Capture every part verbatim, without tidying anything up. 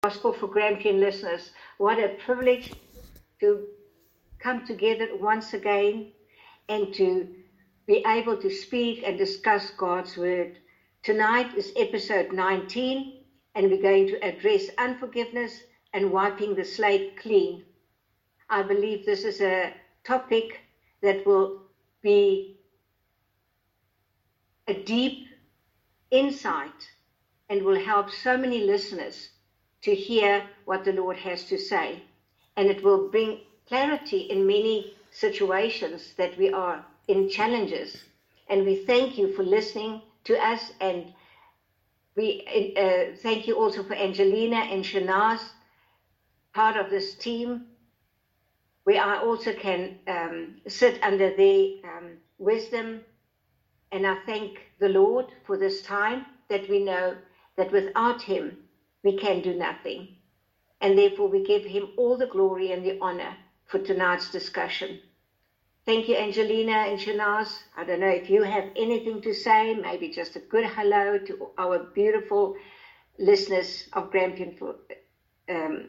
Gospel for Grampian listeners. What a privilege to come together once again and to be able to speak and discuss God's word. Tonight is episode nineteen, and we're going to address unforgiveness and wiping the slate clean. I believe this is a topic that will be a deep insight and will help so many listeners to hear what the Lord has to say. And it will bring clarity in many situations that we are in, challenges. And we thank you for listening to us. And we uh, thank you also for Angelina and Shanaz, part of this team, where I also can um, sit under their um, wisdom. And I thank the Lord for this time, that we know that without him, we can do nothing. And therefore we give him all the glory and the honor for tonight's discussion. Thank you, Angelina and Shanaz. I don't know if you have anything to say, maybe just a good hello to our beautiful listeners of Grampian. For, um,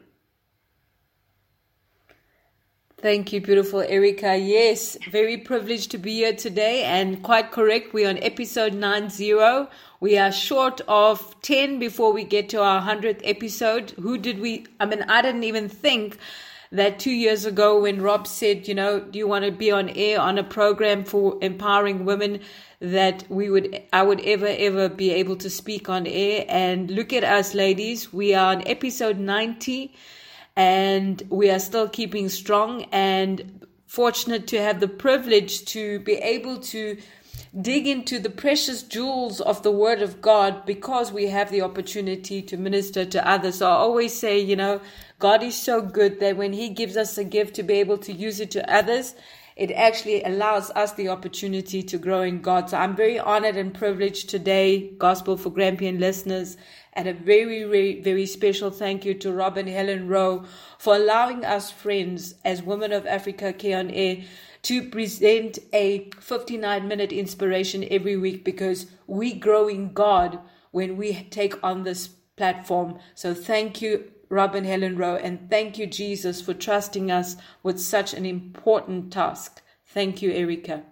Thank you, beautiful Erica. Yes, very privileged to be here today, and quite correct. We're on episode ninety. We are short of ten before we get to our hundredth episode. Who did we, I mean, I didn't even think that two years ago when Rob said, you know, do you want to be on air on a program for empowering women, that we would, I would ever, ever be able to speak on air. And look at us, ladies. We are on episode ninety. And we are still keeping strong, and fortunate to have the privilege to be able to dig into the precious jewels of the Word of God, because we have the opportunity to minister to others. So I always say, you know, God is so good that when he gives us a gift to be able to use it to others, it actually allows us the opportunity to grow in God. So I'm very honored and privileged today, Gospel for Grampian listeners. And a very, very, very special thank you to Rob and Helen Rowe for allowing us friends as Women of Africa Care on Air to present a fifty-nine minute inspiration every week, because we grow in God when we take on this platform. So thank you, Rob and Helen Rowe, and thank you, Jesus, for trusting us with such an important task. Thank you, Erica.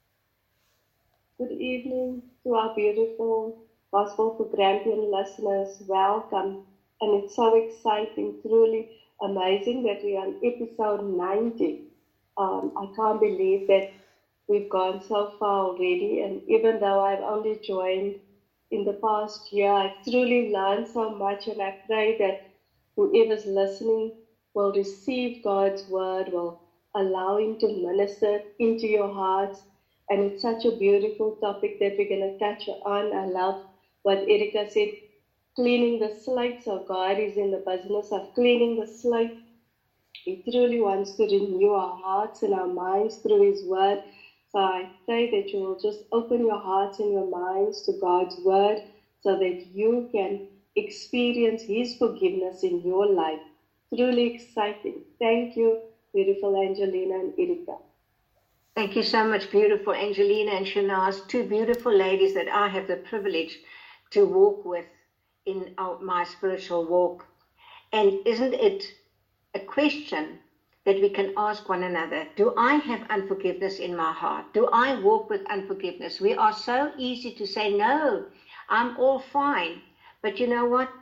Good evening to our beautiful Gospel for Grampian listeners. Welcome. And it's so exciting, truly amazing that we are on episode ninety. Um, I can't believe that we've gone so far already. And even though I've only joined in the past year, I've truly learned so much. And I pray that whoever's listening will receive God's word, will allow him to minister into your hearts. And it's such a beautiful topic that we're going to touch on. I love what Erica said, cleaning the slate. So God is in the business of cleaning the slate. He truly wants to renew our hearts and our minds through his word. So I pray that you will just open your hearts and your minds to God's word, so that you can experience his forgiveness in your life. Truly exciting. Thank you, beautiful Angelina and Erica. Thank you so much, beautiful Angelina and Shanaz, two beautiful ladies that I have the privilege to walk with in our, my spiritual walk. And isn't it a question that we can ask one another? Do I have unforgiveness in my heart? Do I walk with unforgiveness? We are so easy to say, no, I'm all fine. But you know what?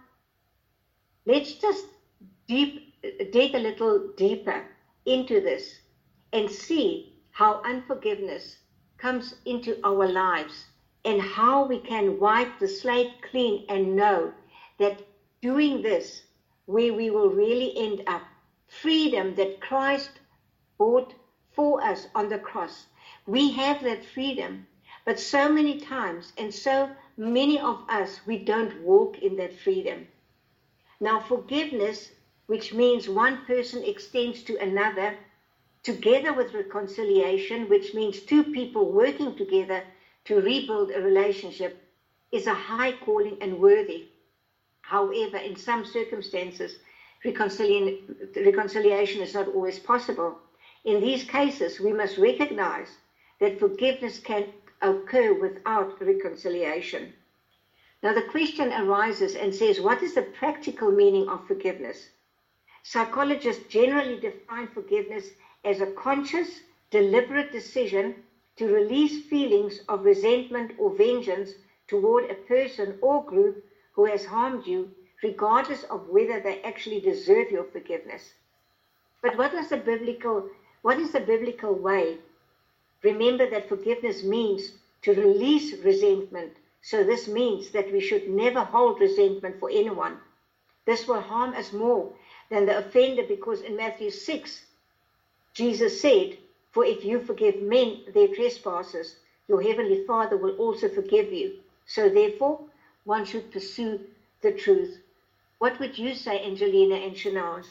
Let's just deep, dig a little deeper into this and see how unforgiveness comes into our lives, and how we can wipe the slate clean and know that doing this, where we will really end up, freedom that Christ bought for us on the cross. We have that freedom, but so many times, and so many of us, we don't walk in that freedom. Now, forgiveness, which means one person extends to another, together with reconciliation, which means two people working together to rebuild a relationship, is a high calling and worthy. However, in some circumstances, reconciliation, reconciliation is not always possible. In these cases, we must recognize that forgiveness can occur without reconciliation. Now the question arises and says, what is the practical meaning of forgiveness? Psychologists generally define forgiveness as a conscious, deliberate decision to release feelings of resentment or vengeance toward a person or group who has harmed you, regardless of whether they actually deserve your forgiveness. But what is the biblical, what is the biblical way? Remember that forgiveness means to release resentment. So this means that we should never hold resentment for anyone. This will harm us more than the offender, because in Matthew six, Jesus said, for if you forgive men their trespasses, your heavenly Father will also forgive you. So therefore, one should pursue the truth. What would you say, Angelina and Shanaz?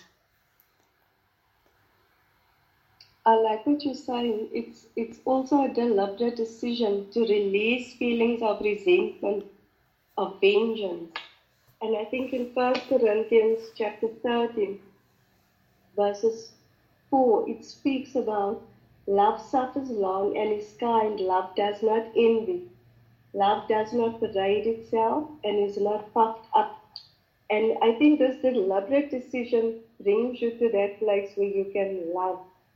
I like what you're saying. It's it's also a deliberate decision to release feelings of resentment, of vengeance. And I think in First Corinthians chapter thirteen, verses four, it speaks about love suffers long and is kind. Love does not envy. Love does not parade itself and is not puffed up. And I think this deliberate decision brings you to that place where you can love.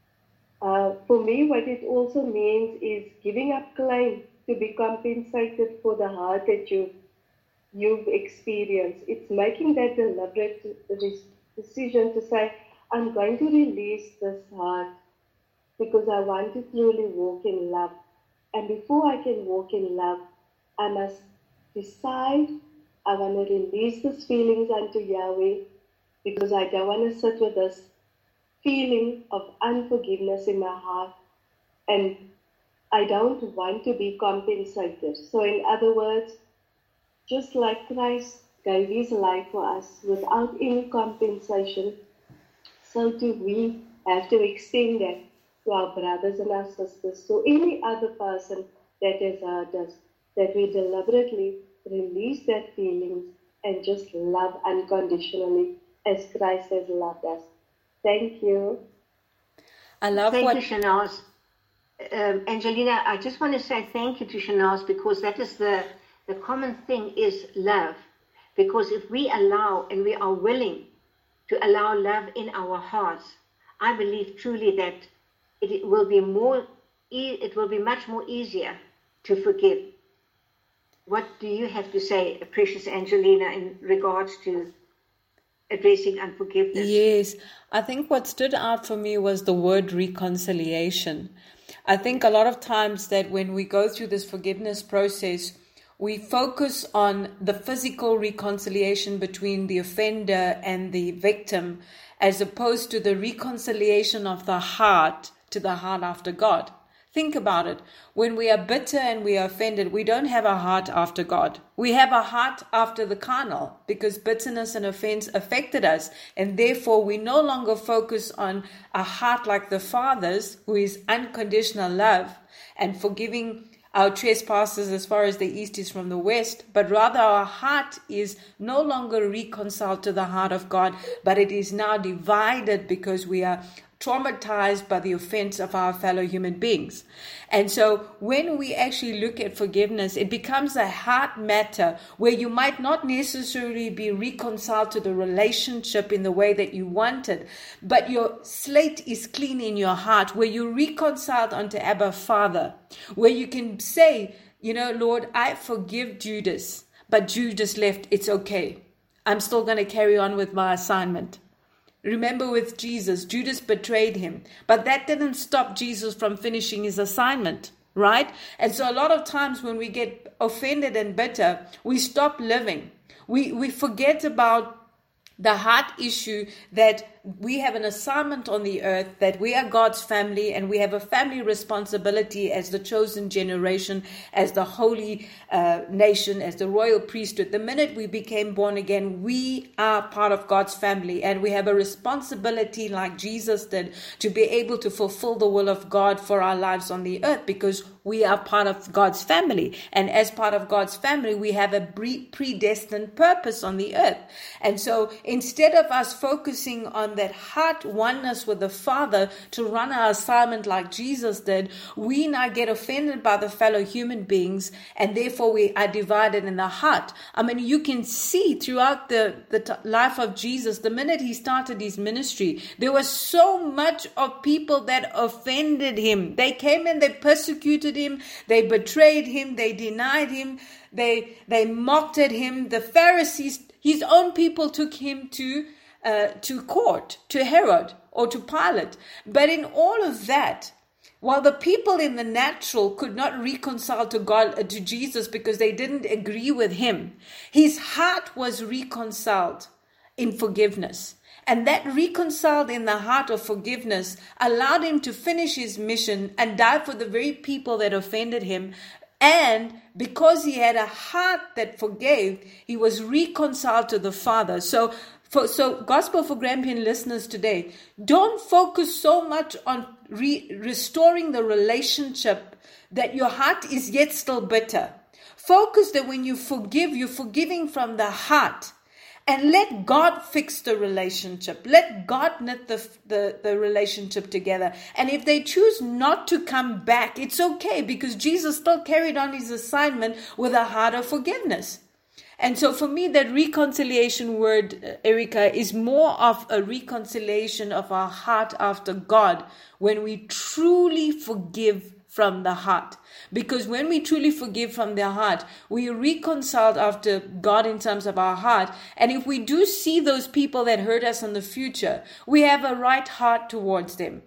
Uh, for me, what it also means is giving up claim to be compensated for the hurt that you've, you've experienced. It's making that deliberate decision to say, I'm going to release this hurt because I want to truly walk in love. And before I can walk in love, I must decide I want to release these feelings unto Yahweh, because I don't want to sit with this feeling of unforgiveness in my heart, and I don't want to be compensated. So in other words, just like Christ gave his life for us without any compensation, so too we have to extend that to our brothers and our sisters, to any other person that has hurt us, that we deliberately release that feelings and just love unconditionally as Christ has loved us. Thank you. I love thank what... you, Shanaz. Um, Angelina, I just want to say thank you to Shanaz, because that is the, the common thing is love. Because if we allow and we are willing to allow love in our hearts, I believe truly that it will be more, it will be much more easier to forgive. What do you have to say, precious Angelina, in regards to addressing unforgiveness? Yes, I think what stood out for me was the word reconciliation. I think a lot of times that when we go through this forgiveness process, we focus on the physical reconciliation between the offender and the victim, as opposed to the reconciliation of the heart to the heart after God. Think about it. When we are bitter and we are offended, we don't have a heart after God. We have a heart after the carnal, because bitterness and offense affected us. And therefore, we no longer focus on a heart like the Father's, who is unconditional love and forgiving our trespasses as far as the east is from the west. But rather, our heart is no longer reconciled to the heart of God, but it is now divided because we are traumatized by the offense of our fellow human beings. And so when we actually look at forgiveness, it becomes a heart matter where you might not necessarily be reconciled to the relationship in the way that you wanted, but your slate is clean in your heart, where you're reconciled unto Abba Father, where you can say, you know, Lord, I forgive Judas, but Judas left. It's okay. I'm still going to carry on with my assignment. Remember with Jesus, Judas betrayed him, but that didn't stop Jesus from finishing his assignment, right? And so a lot of times when we get offended and bitter, we stop living. We, we forget about the heart issue that we have an assignment on the earth, that we are God's family, and we have a family responsibility as the chosen generation, as the holy uh, nation, as the royal priesthood. The minute we became born again, we are part of God's family, and we have a responsibility, like Jesus did, to be able to fulfill the will of God for our lives on the earth, because we are part of God's family. And as part of God's family, we have a predestined purpose on the earth. And so instead of us focusing on from that heart oneness with the Father to run our assignment like Jesus did, we now get offended by the fellow human beings, and therefore we are divided in the heart. I mean, you can see throughout the, the t- life of Jesus, the minute he started his ministry, there was so much of people that offended him. They came and they persecuted him, they betrayed him, they denied him, they they mocked at him. The Pharisees, his own people, took him to uh, to court, to Herod or to Pilate. But in all of that, while the people in the natural could not reconcile to God, uh, to Jesus, because they didn't agree with him, his heart was reconciled in forgiveness. And that reconciled in the heart of forgiveness allowed him to finish his mission and die for the very people that offended him. And because he had a heart that forgave, he was reconciled to the Father. So, for, so Gospel for Grampian listeners today, don't focus so much on re- restoring the relationship that your heart is yet still bitter. Focus that when you forgive, you're forgiving from the heart. And let God fix the relationship. Let God knit the, the, the relationship together. And if they choose not to come back, it's okay, because Jesus still carried on his assignment with a heart of forgiveness. And so for me, that reconciliation word, Erica, is more of a reconciliation of our heart after God when we truly forgive from the heart. Because when we truly forgive from the heart, we are reconciled after God in terms of our heart. And if we do see those people that hurt us in the future, we have a right heart towards them.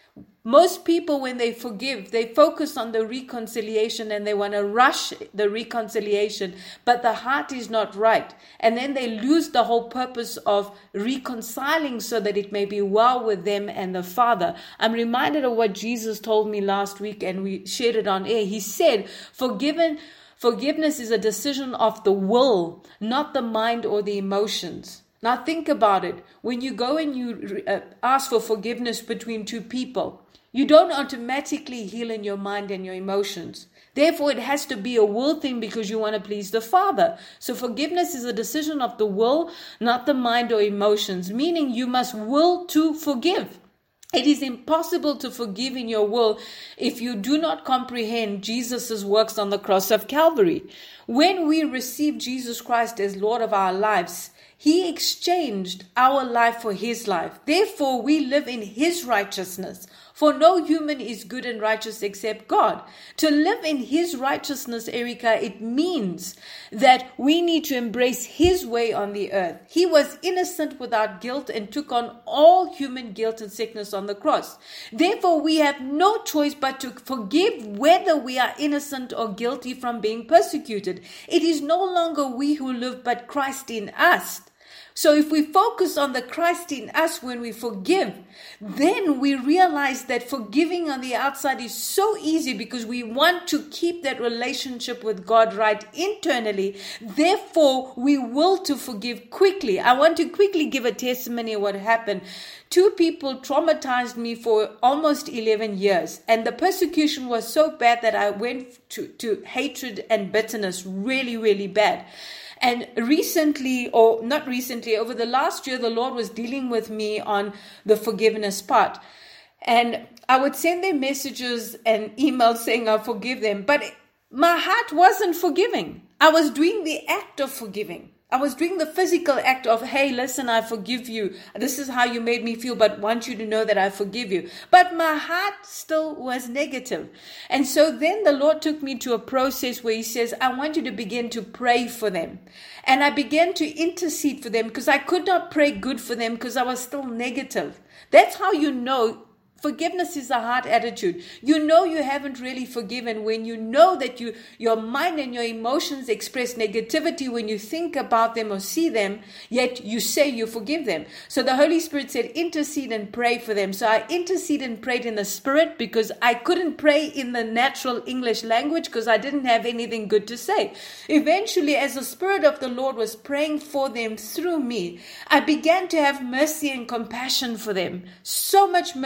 Most people, when they forgive, they focus on the reconciliation and they want to rush the reconciliation, but the heart is not right. And then they lose the whole purpose of reconciling so that it may be well with them and the Father. I'm reminded of what Jesus told me last week, and we shared it on air. He said, Forgiven, forgiveness is a decision of the will, not the mind or the emotions. Now think about it. When you go and you uh, ask for forgiveness between two people, you don't automatically heal in your mind and your emotions. Therefore, it has to be a will thing because you want to please the Father. So forgiveness is a decision of the will, not the mind or emotions, meaning you must will to forgive. It is impossible to forgive in your will if you do not comprehend Jesus' works on the cross of Calvary. When we receive Jesus Christ as Lord of our lives, He exchanged our life for His life. Therefore, we live in His righteousness. For no human is good and righteous except God. To live in His righteousness, Erica, it means that we need to embrace His way on the earth. He was innocent without guilt and took on all human guilt and sickness on the cross. Therefore, we have no choice but to forgive whether we are innocent or guilty from being persecuted. It is no longer we who live, but Christ in us. So if we focus on the Christ in us when we forgive, then we realize that forgiving on the outside is so easy because we want to keep that relationship with God right internally. Therefore, we will to forgive quickly. I want to quickly give a testimony of what happened. Two people traumatized me for almost eleven years, and the persecution was so bad that I went to, to hatred and bitterness really, really bad. And recently, or not recently, over the last year, the Lord was dealing with me on the forgiveness part. And I would send them messages and emails saying I forgive them. But my heart wasn't forgiving. I was doing the act of forgiving. I was doing the physical act of, hey, listen, I forgive you. This is how you made me feel, but want you to know that I forgive you. But my heart still was negative. And so then the Lord took me to a process where He says, I want you to begin to pray for them. And I began to intercede for them because I could not pray good for them because I was still negative. That's how you know forgiveness is a heart attitude. You know you haven't really forgiven when you know that you, your mind and your emotions express negativity when you think about them or see them, yet you say you forgive them. So the Holy Spirit said, intercede and pray for them. So I interceded and prayed in the Spirit because I couldn't pray in the natural English language because I didn't have anything good to say. Eventually, as the Spirit of the Lord was praying for them through me, I began to have mercy and compassion for them. So much mercy and compassion.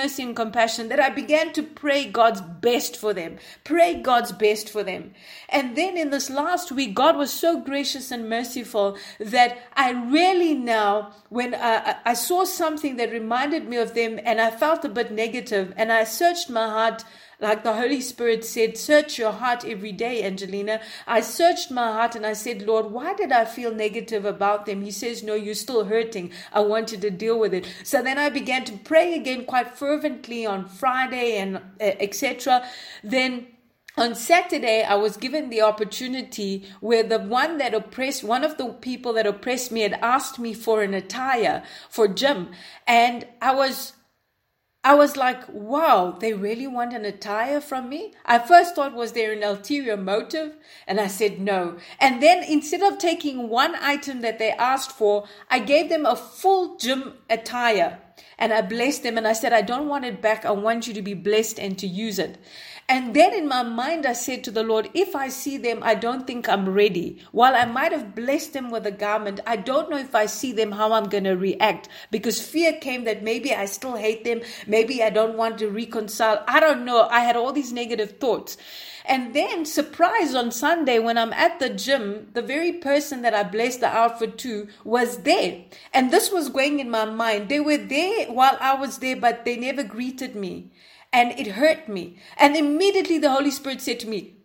compassion that I began to pray God's best for them. Pray God's best for them. And then in this last week, God was so gracious and merciful that I really now, when I, I saw something that reminded me of them and I felt a bit negative, and I searched my heart, like the Holy Spirit said, search your heart every day, Angelina. I searched my heart and I said, Lord, why did I feel negative about them? He says, no, you're still hurting. I want you to deal with it. So then I began to pray again quite fervently on Friday and uh, et cetera. Then on Saturday, I was given the opportunity where the one that oppressed, one of the people that oppressed me had asked me for an attire for gym. And I was I was like, wow, they really want an attire from me? I first thought, was there an ulterior motive? And I said no. And then instead of taking one item that they asked for, I gave them a full gym attire. And I blessed them and I said, I don't want it back. I want you to be blessed and to use it. And then in my mind, I said to the Lord, if I see them, I don't think I'm ready. While I might have blessed them with a garment, I don't know if I see them how I'm going to react, because fear came that maybe I still hate them. Maybe I don't want to reconcile. I don't know. I had all these negative thoughts. And then, surprise, on Sunday when I'm at the gym, the very person that I blessed the outfit to was there. And this was going in my mind. They were there while I was there, but they never greeted me. And it hurt me. And immediately the Holy Spirit said to me,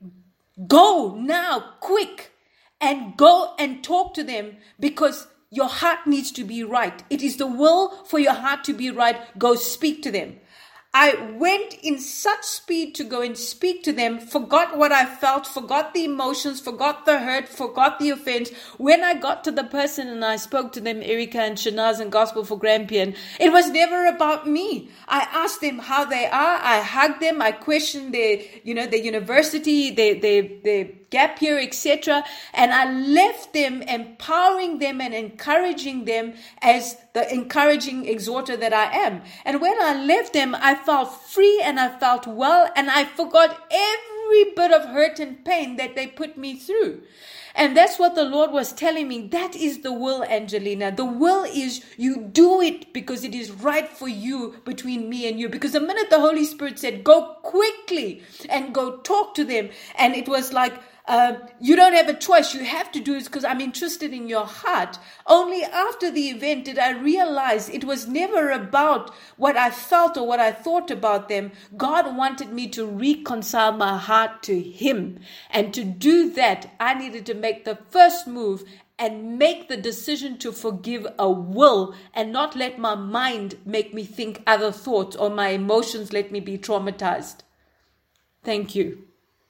go now, quick, and go and talk to them, because your heart needs to be right. It is the will for your heart to be right. Go speak to them. I went in such speed to go and speak to them, forgot what I felt, forgot the emotions, forgot the hurt, forgot the offense. When I got to the person and I spoke to them, Erica and Shanaz and Gospel for Grampian, it was never about me. I asked them how they are. I hugged them. I questioned their, you know, their university, their, their, their gap year, et cetera. And I left them empowering them and encouraging them as the encouraging exhorter that I am. And when I left them, I felt free and I felt well, and I forgot every bit of hurt and pain that they put me through. And that's what the Lord was telling me. That is the will, Angelina. The will is you do it because it is right for you, between me and you. Because the minute the Holy Spirit said, go quickly and go talk to them, and it was like, Uh, you don't have a choice. You have to do it because I'm interested in your heart. Only after the event did I realize it was never about what I felt or what I thought about them. God wanted me to reconcile my heart to Him. And to do that, I needed to make the first move and make the decision to forgive a will, and not let my mind make me think other thoughts or my emotions let me be traumatized. Thank you.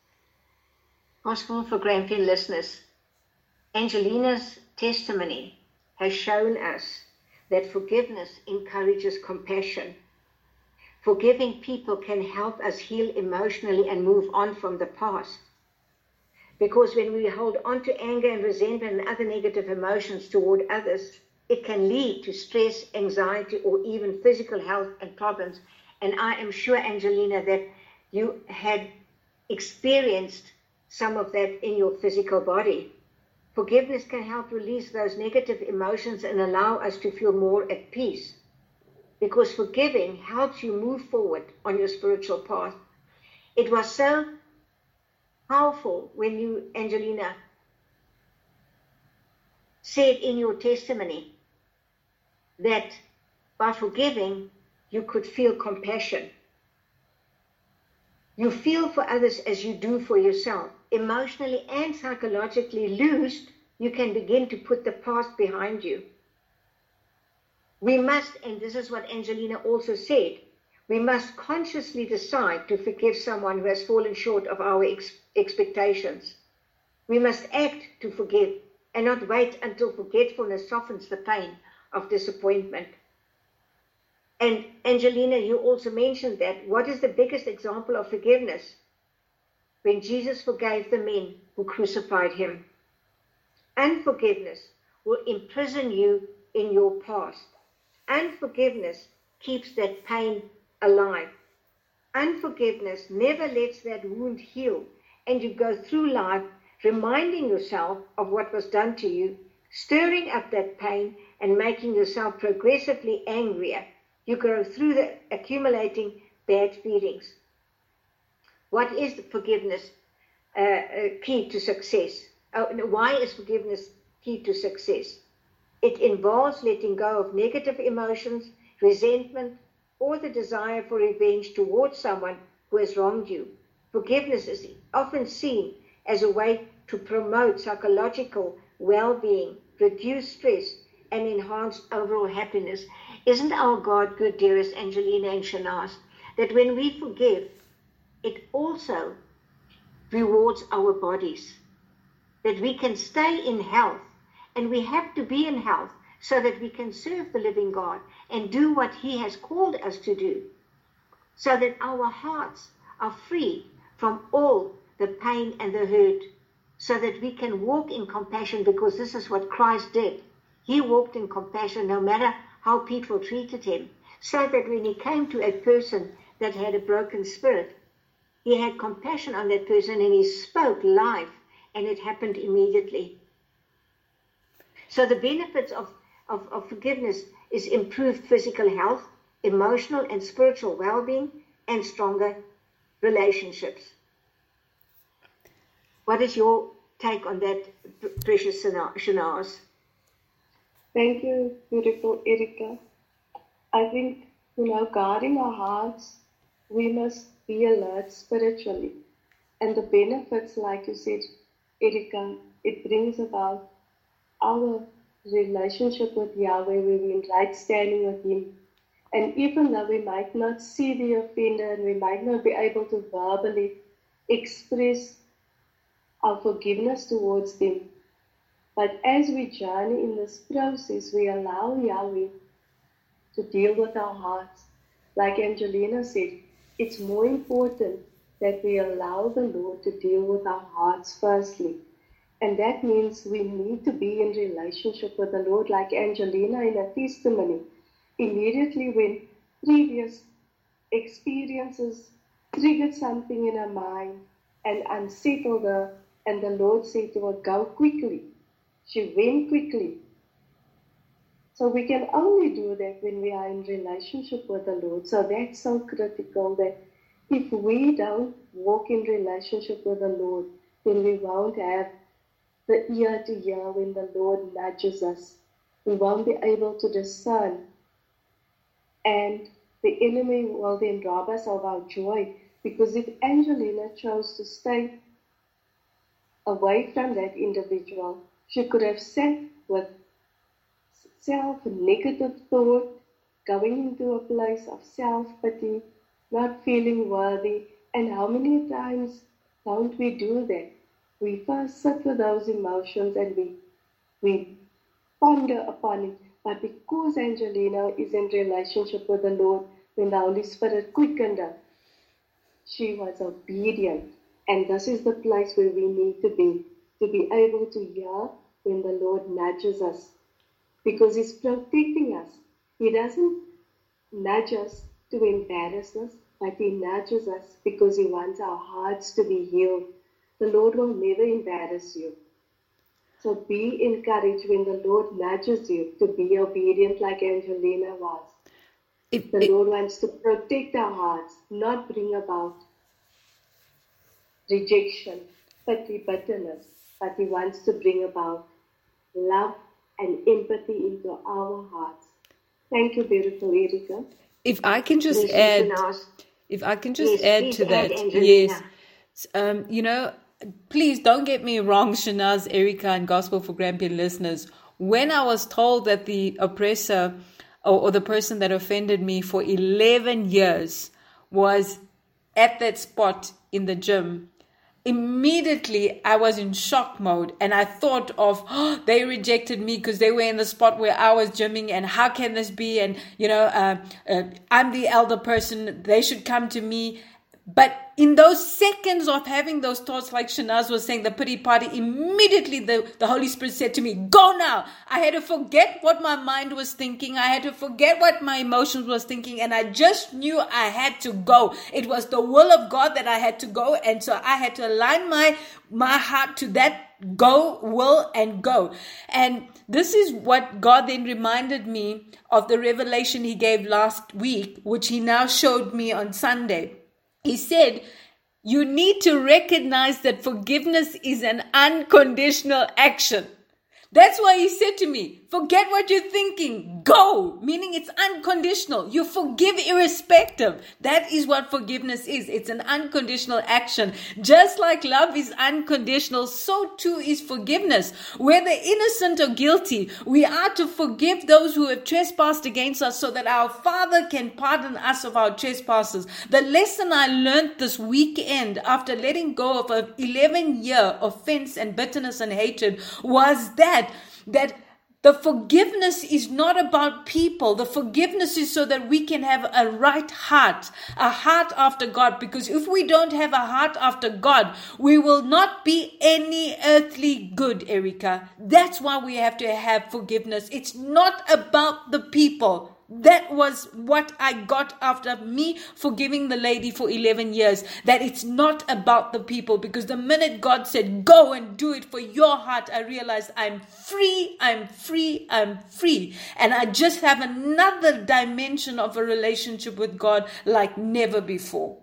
Gospel for Grampian listeners, Angelina's testimony has shown us that forgiveness encourages compassion. Forgiving people can help us heal emotionally and move on from the past. Because when we hold on to anger and resentment and other negative emotions toward others, it can lead to stress, anxiety, or even physical health and problems. And I am sure, Angelina, that you had experienced some of that in your physical body. Forgiveness can help release those negative emotions and allow us to feel more at peace, because forgiving helps you move forward on your spiritual path. It was so powerful when you, Angelina, said in your testimony that by forgiving, you could feel compassion. You feel for others as you do for yourself. Emotionally and psychologically loosed, you can begin to put the past behind you. We must, and this is what Angelina also said, we must consciously decide to forgive someone who has fallen short of our ex- expectations. We must act to forgive and not wait until forgetfulness softens the pain of disappointment. And Angelina, you also mentioned that. What is the biggest example of forgiveness? When Jesus forgave the men who crucified him. Unforgiveness will imprison you in your past. Unforgiveness keeps that pain alive. Unforgiveness never lets that wound heal, and you go through life reminding yourself of what was done to you, stirring up that pain and making yourself progressively angrier. You go through the accumulating bad feelings. What is forgiveness uh, uh, key to success? Oh, no, why is forgiveness key to success? It involves letting go of negative emotions, resentment, or the desire for revenge towards someone who has wronged you. Forgiveness is often seen as a way to promote psychological well-being, reduce stress, and enhance overall happiness. Isn't our God good, dearest Angelina and Shanaz, that when we forgive, it also rewards our bodies, that we can stay in health, and we have to be in health so that we can serve the living God and do what He has called us to do, so that our hearts are free from all the pain and the hurt, so that we can walk in compassion, because this is what Christ did. He walked in compassion no matter how people treated Him, so that when He came to a person that had a broken spirit, He had compassion on that person and He spoke life, and it happened immediately. So the benefits of, of, of forgiveness is improved physical health, emotional and spiritual well-being, and stronger relationships. What is your take on that, precious Shanaz? Thank you, beautiful Erica. I think, you know, guarding our hearts, we must be alert spiritually. And the benefits, like you said, Erica, it brings about our relationship with Yahweh, where we're in right standing with Him. And even though we might not see the offender and we might not be able to verbally express our forgiveness towards them, but as we journey in this process, we allow Yahweh to deal with our hearts. Like Angelina said, it's more important that we allow the Lord to deal with our hearts firstly. And that means we need to be in relationship with the Lord, like Angelina in her testimony. Immediately when previous experiences triggered something in her mind and unsettled her, and the Lord said to her, go quickly. She went quickly. So we can only do that when we are in relationship with the Lord. So that's so critical, that if we don't walk in relationship with the Lord, then we won't have the ear to hear when the Lord nudges us. We won't be able to discern. And the enemy will then rob us of our joy, because if Angelina chose to stay away from that individual, she could have sat with self-negative thought, going into a place of self-pity, not feeling worthy. And how many times don't we do that? We first sit with those emotions and we, we ponder upon it. But because Angelina is in relationship with the Lord, when the Holy Spirit quickened her, she was obedient. And this is the place where we need to be, to be able to hear when the Lord nudges us, because He's protecting us. He doesn't nudge us to embarrass us, but He nudges us because He wants our hearts to be healed. The Lord will never embarrass you. So be encouraged when the Lord nudges you to be obedient like Angelina was. It, the it, Lord wants to protect our hearts, not bring about rejection, pity, bitterness, but He wants to bring about love and empathy into our hearts. Thank you, beautiful Erica. If I can just Please, add, ask. if I can just Yes, add please to that, add, Angelina. yes, um, you know, please don't get me wrong, Shanaz, Erica, and Gospel for Grampian listeners. When I was told that the oppressor or, or the person that offended me for eleven years was at that spot in the gym, immediately I was in shock mode, and I thought of, oh, they rejected me because they were in the spot where I was gymming, and how can this be? And, you know, uh, uh, I'm the elder person. They should come to me. But in those seconds of having those thoughts, like Shanaz was saying, the pity party, immediately the, the Holy Spirit said to me, go now. I had to forget what my mind was thinking. I had to forget what my emotions was thinking. And I just knew I had to go. It was the will of God that I had to go. And so I had to align my, my heart to that go, will, and go. And this is what God then reminded me of the revelation he gave last week, which he now showed me on Sunday. He said, you need to recognize that forgiveness is an unconditional action. That's why he said to me, forget what you're thinking, go, meaning it's unconditional. You forgive irrespective. That is what forgiveness is. It's an unconditional action. Just like love is unconditional, so too is forgiveness. Whether innocent or guilty, we are to forgive those who have trespassed against us so that our Father can pardon us of our trespasses. The lesson I learned this weekend after letting go of an eleven year offense and bitterness and hatred was that that the forgiveness is not about people. The forgiveness is so that we can have a right heart, a heart after God. Because if we don't have a heart after God, we will not be any earthly good, Erica. That's why we have to have forgiveness. It's not about the people. That was what I got after me forgiving the lady for eleven years. That it's not about the people. Because the minute God said, go and do it for your heart, I realized I'm free, I'm free, I'm free. And I just have another dimension of a relationship with God like never before.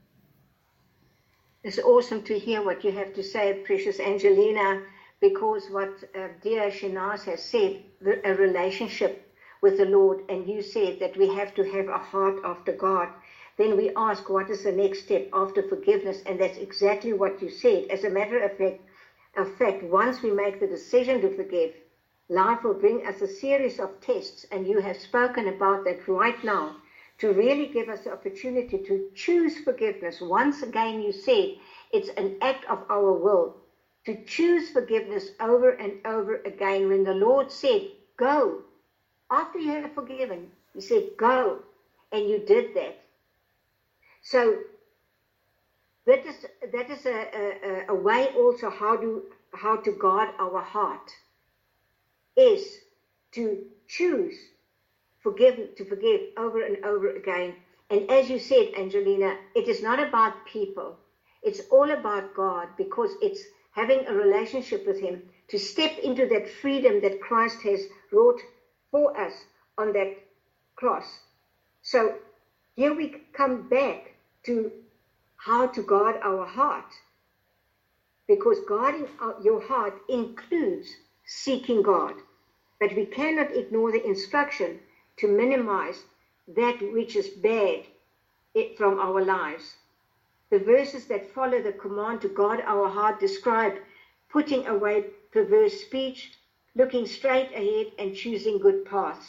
It's awesome to hear what you have to say, precious Angelina, because what uh, dear Shanaz has said, a relationship with the Lord, and you said that we have to have a heart after God. Then we ask, what is the next step after forgiveness? And that's exactly what you said. As a matter of fact, of fact, once we make the decision to forgive, life will bring us a series of tests, and you have spoken about that right now, to really give us the opportunity to choose forgiveness. Once again, you said it's an act of our will to choose forgiveness over and over again. When the Lord said, go, after you have forgiven, he said, go, and you did that. So that is that is a, a, a way also how to how to guard our heart, is to choose forgive to forgive over and over again. And as you said, Angelina, it is not about people. It's all about God, because it's having a relationship with him, to step into that freedom that Christ has wrought for us on that cross. So here we come back to how to guard our heart, because guarding your heart includes seeking God. But we cannot ignore the instruction to minimize that which is bad from our lives. The verses that follow the command to guard our heart describe putting away perverse speech, looking straight ahead, and choosing good paths.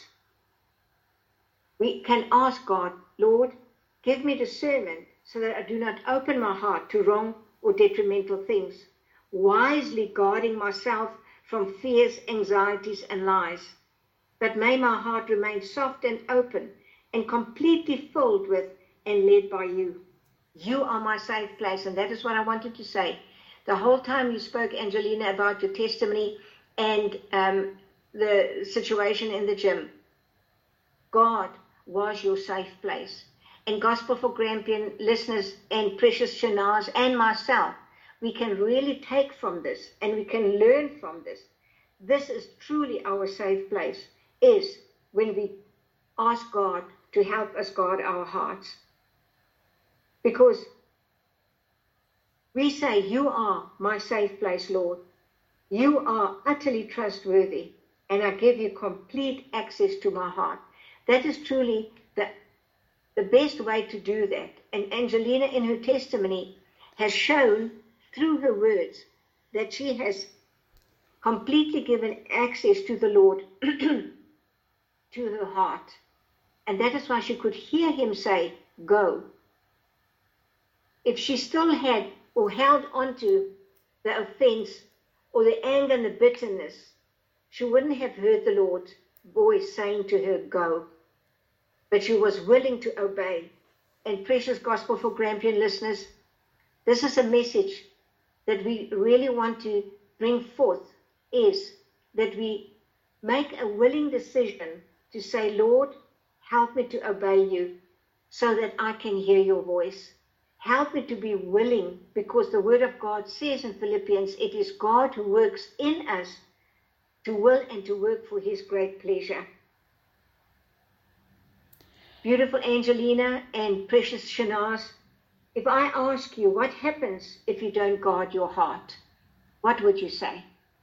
We can ask God, Lord, give me discernment so that I do not open my heart to wrong or detrimental things, wisely guarding myself from fears, anxieties, and lies. But may my heart remain soft and open and completely filled with and led by you. You are my safe place, and that is what I wanted to say. The whole time you spoke, Angelina, about your testimony and um, the situation in the gym, God was your safe place. And Gospel for Grampian listeners and precious Shanaz and myself, we can really take from this and we can learn from this. This is truly our safe place, is when we ask God to help us guard our hearts. Because we say, you are my safe place, Lord. You are utterly trustworthy, and I give you complete access to my heart. That is truly the, the best way to do that. And Angelina, in her testimony, has shown through her words that she has completely given access to the Lord, to her heart. And that is why she could hear him say, go. If she still had or held onto the offense or the anger and the bitterness, she wouldn't have heard the Lord's voice saying to her, go. But she was willing to obey. and precious Gospel for Grampian listeners, this is a message that we really want to bring forth, is that we make a willing decision to say, Lord, help me to obey you so that I can hear your voice. Help me to be willing, because the Word of God says in Philippians, it is God who works in us to will and to work for his great pleasure. Beautiful Angelina and precious Shanaz, if I ask you what happens if you don't guard your heart, what would you say?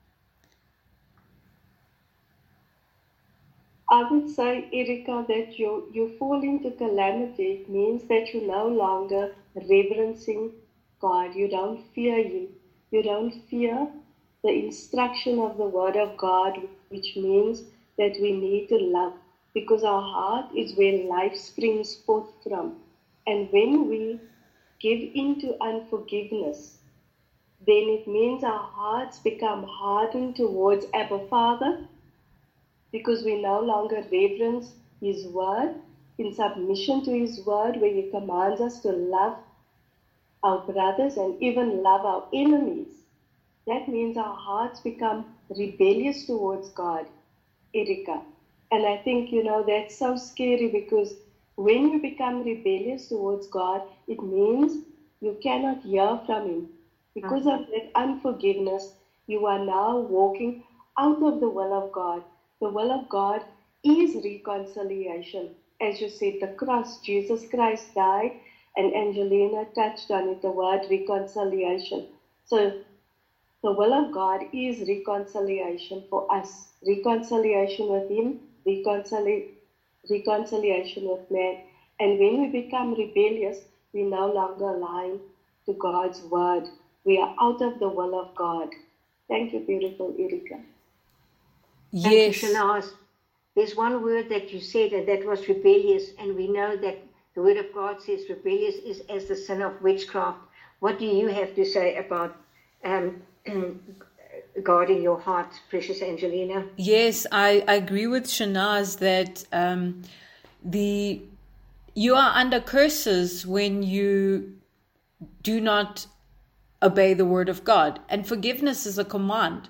I would say, Erica, that you, you fall into calamity. It means that you're no longer reverencing God. You don't fear Him. You don't fear the instruction of the Word of God, which means that we need to love, because our heart is where life springs forth from. And when we give into unforgiveness, then it means our hearts become hardened towards Abba Father, because we no longer reverence His Word in submission to His Word, where He commands us to love our brothers and even love our enemies. That means our hearts become rebellious towards God, Erica. And I think, you know, that's so scary, because when you become rebellious towards God, it means you cannot hear from Him. Because of that unforgiveness, you are now walking out of the will of God. The will of God is reconciliation. As you said, the cross, Jesus Christ died, and Angelina touched on it, the word reconciliation. So the will of God is reconciliation for us. Reconciliation with Him, reconcili- reconciliation with man. And when we become rebellious, we no longer align to God's word. We are out of the will of God. Thank you, beautiful Erica. Yes. Thank you, Shanaz. There's one word that you said, and that was rebellious. And we know that the Word of God says rebellious is as the sin of witchcraft. What do you have to say about um, guarding your heart, precious Angelina? Yes, I, I agree with Shanaz that um, the you are under curses when you do not obey the Word of God. And forgiveness is a command.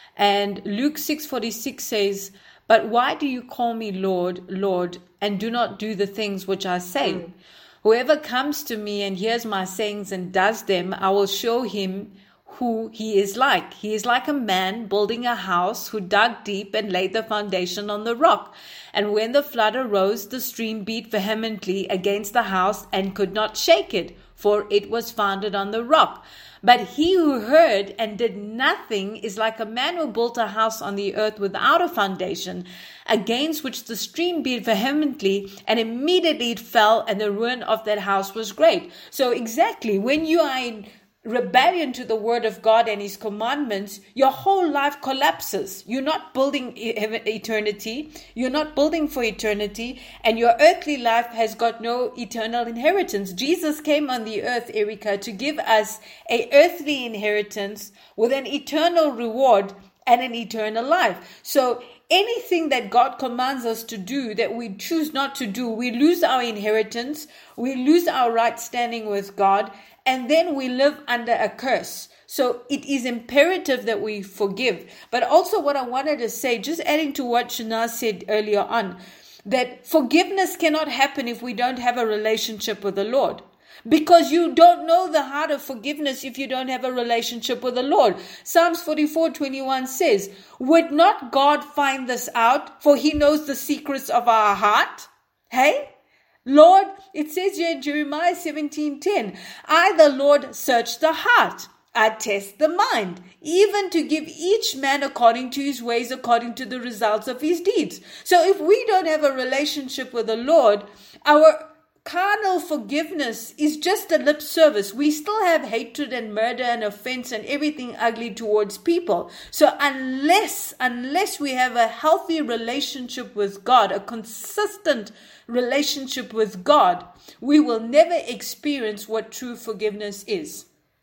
And Luke six forty-six says, "But why do you call me Lord, Lord, and do not do the things which I say? Mm. Whoever comes to me and hears my sayings and does them, I will show him who he is like. He is like a man building a house who dug deep and laid the foundation on the rock. And when the flood arose, the stream beat vehemently against the house and could not shake it, for it was founded on the rock. But he who heard and did nothing is like a man who built a house on the earth without a foundation, against which the stream beat vehemently, and immediately it fell, and the ruin of that house was great." So exactly, when you are in rebellion to the Word of God and His commandments, your whole life collapses. You're not building eternity. You're not building for eternity. And your earthly life has got no eternal inheritance. Jesus came on the earth, Erica, to give us an earthly inheritance with an eternal reward and an eternal life. So anything that God commands us to do that we choose not to do, we lose our inheritance, we lose our right standing with God, and then we live under a curse. So it is imperative that we forgive. But also what I wanted to say, just adding to what Shanaz said earlier on, that forgiveness cannot happen if we don't have a relationship with the Lord. Because you don't know the heart of forgiveness if you don't have a relationship with the Lord. Psalms forty-four twenty-one says, "Would not God find this out? For He knows the secrets of our heart." Hey? Lord, it says here in Jeremiah seventeen ten, "I, the Lord, search the heart. I test the mind, even to give each man according to his ways, according to the results of his deeds." So if we don't have a relationship with the Lord, our carnal forgiveness is just a lip service. We still have hatred and murder and offense and everything ugly towards people. So unless, unless we have a healthy relationship with God, a consistent relationship with God, we will never experience what true forgiveness is.